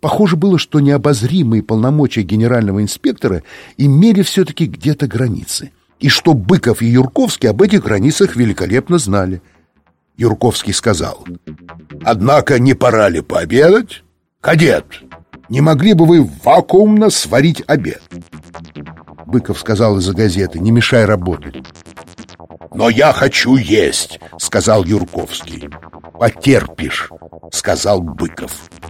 Похоже было, что необозримые полномочия генерального инспектора имели все-таки где-то границы, и что Быков и Юрковский об этих границах великолепно знали. Юрковский сказал: «Однако не пора ли пообедать? Кадет, не могли бы вы вакуумно сварить обед?» Быков сказал из-за газеты: «Не мешай работать». «Но я хочу есть», — сказал Юрковский. «Потерпишь», — сказал Быков.